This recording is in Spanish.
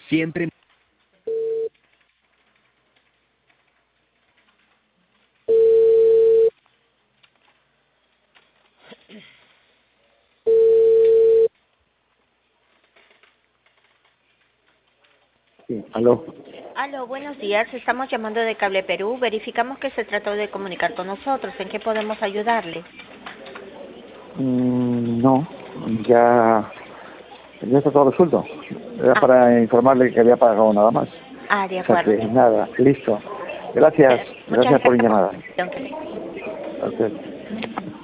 Siempre. Sí, aló. Aló, buenos días. Estamos llamando de Cable Perú. Verificamos que se trató de comunicar con nosotros. ¿En qué podemos ayudarle? No, ya está todo resuelto. Era Ah, para informarle que había pagado nada más. de O sea acuerdo. que nada, listo. Gracias, Muchas gracias por mi gracias por llamada. la atención. A usted.